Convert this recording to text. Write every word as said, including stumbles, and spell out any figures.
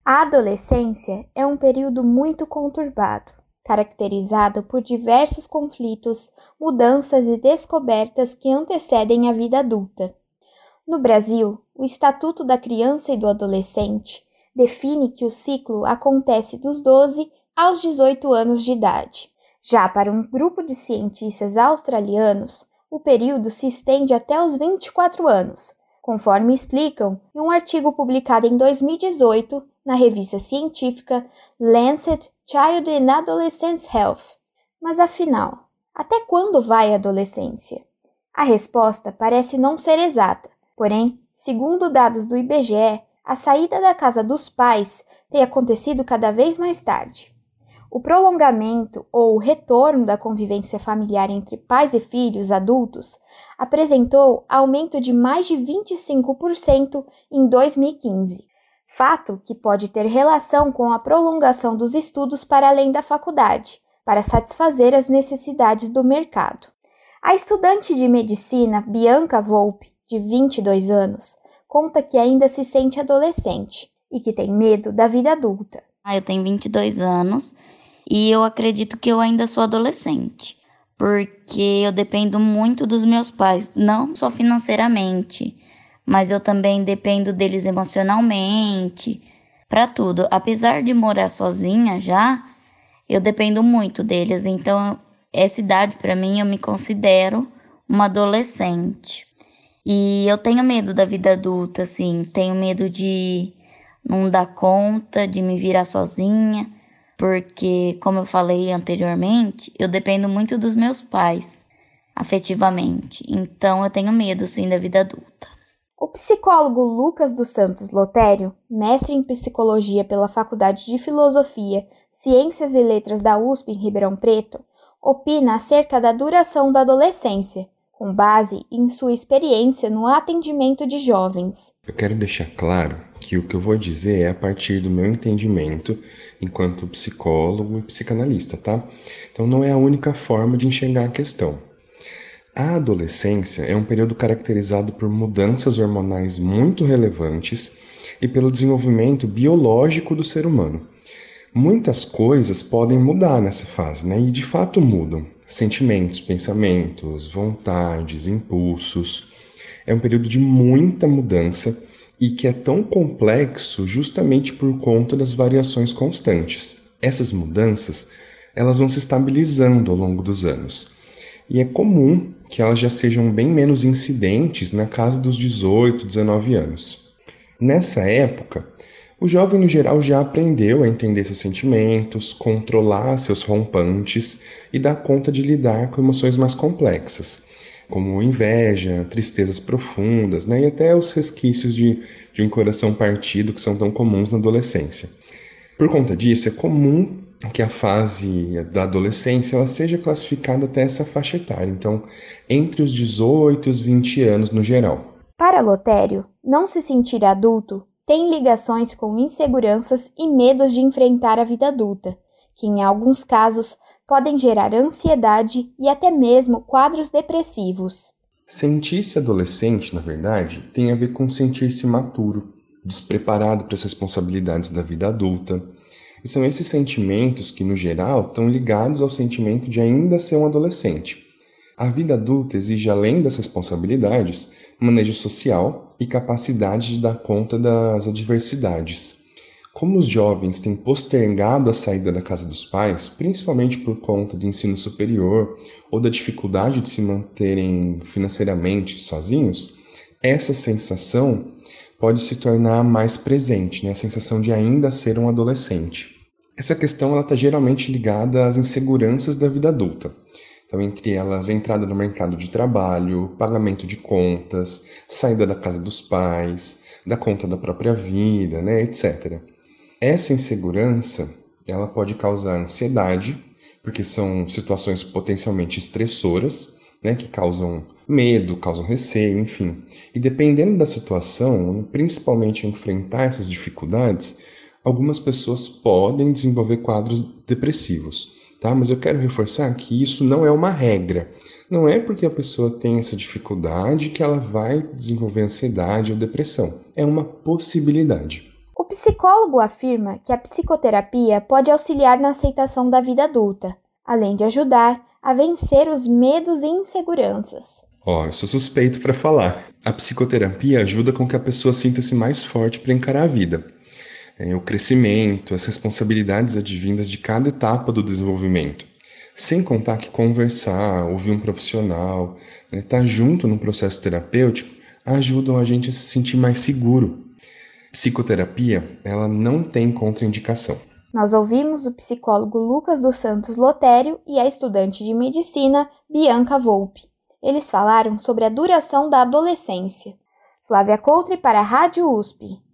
A adolescência é um período muito conturbado, caracterizado por diversos conflitos, mudanças e descobertas que antecedem a vida adulta. No Brasil, o Estatuto da Criança e do Adolescente define que o ciclo acontece dos doze aos dezoito anos de idade. Já para um grupo de cientistas australianos, o período se estende até os vinte e quatro anos, conforme explicam em um artigo publicado em dois mil e dezoito na revista científica Lancet Child and Adolescent Health. Mas afinal, até quando vai a adolescência? A resposta parece não ser exata, porém, segundo dados do I B G E, a saída da casa dos pais tem acontecido cada vez mais tarde. O prolongamento ou o retorno da convivência familiar entre pais e filhos adultos apresentou aumento de mais de vinte e cinco por cento em dois mil e quinze, fato que pode ter relação com a prolongação dos estudos para além da faculdade, para satisfazer as necessidades do mercado. A estudante de medicina Bianca Volpe, de vinte e dois anos, conta que ainda se sente adolescente e que tem medo da vida adulta. Ah, eu tenho vinte e dois anos e eu acredito que eu ainda sou adolescente, porque eu dependo muito dos meus pais, não só financeiramente, mas eu também dependo deles emocionalmente, para tudo. Apesar de morar sozinha já, eu dependo muito deles, então essa idade para mim eu me considero uma adolescente. E eu tenho medo da vida adulta, assim, tenho medo de não dar conta, de me virar sozinha, porque, como eu falei anteriormente, eu dependo muito dos meus pais, afetivamente. Então, eu tenho medo, sim, da vida adulta. O psicólogo Lucas dos Santos Lotério, mestre em psicologia pela Faculdade de Filosofia, Ciências e Letras da U S P em Ribeirão Preto, opina acerca da duração da adolescência, com base em sua experiência no atendimento de jovens. Eu quero deixar claro que o que eu vou dizer é a partir do meu entendimento enquanto psicólogo e psicanalista, tá? Então não é a única forma de enxergar a questão. A adolescência é um período caracterizado por mudanças hormonais muito relevantes e pelo desenvolvimento biológico do ser humano. Muitas coisas podem mudar nessa fase, né? E de fato mudam. Sentimentos, pensamentos, vontades, impulsos. É um período de muita mudança e que é tão complexo justamente por conta das variações constantes. Essas mudanças, elas vão se estabilizando ao longo dos anos. E é comum que elas já sejam bem menos incidentes na casa dos dezoito, dezenove anos. Nessa época, o jovem no geral já aprendeu a entender seus sentimentos, controlar seus rompantes e dar conta de lidar com emoções mais complexas, como inveja, tristezas profundas, né, e até os resquícios de, de um coração partido que são tão comuns na adolescência. Por conta disso, é comum que a fase da adolescência ela seja classificada até essa faixa etária, então entre os dezoito e os vinte anos no geral. Para Lotério, não se sentir adulto tem ligações com inseguranças e medos de enfrentar a vida adulta, que em alguns casos podem gerar ansiedade e até mesmo quadros depressivos. Sentir-se adolescente, na verdade, tem a ver com sentir-se maturo, despreparado para as responsabilidades da vida adulta. E são esses sentimentos que, no geral, estão ligados ao sentimento de ainda ser um adolescente. A vida adulta exige, além das responsabilidades, manejo social e capacidade de dar conta das adversidades. Como os jovens têm postergado a saída da casa dos pais, principalmente por conta do ensino superior ou da dificuldade de se manterem financeiramente sozinhos, essa sensação pode se tornar mais presente, né? A sensação de ainda ser um adolescente. Essa questão está geralmente ligada às inseguranças da vida adulta. Então, entre elas, a entrada no mercado de trabalho, pagamento de contas, saída da casa dos pais, da conta da própria vida, né, etcétera. Essa insegurança, ela pode causar ansiedade, porque são situações potencialmente estressoras, né, que causam medo, causam receio, enfim. E dependendo da situação, principalmente enfrentar essas dificuldades, algumas pessoas podem desenvolver quadros depressivos. Tá? Mas eu quero reforçar que isso não é uma regra. Não é porque a pessoa tem essa dificuldade que ela vai desenvolver ansiedade ou depressão. É uma possibilidade. O psicólogo afirma que a psicoterapia pode auxiliar na aceitação da vida adulta, além de ajudar a vencer os medos e inseguranças. Ó, oh, eu sou suspeito para falar. A psicoterapia ajuda com que a pessoa sinta-se mais forte para encarar a vida. É, o crescimento, as responsabilidades advindas de cada etapa do desenvolvimento. Sem contar que conversar, ouvir um profissional, né, estar junto no processo terapêutico, ajudam a gente a se sentir mais seguro. Psicoterapia, ela não tem contraindicação. Nós ouvimos o psicólogo Lucas dos Santos Lotério e a estudante de medicina Bianca Volpe. Eles falaram sobre a duração da adolescência. Flávia Coutre para a Rádio U S P.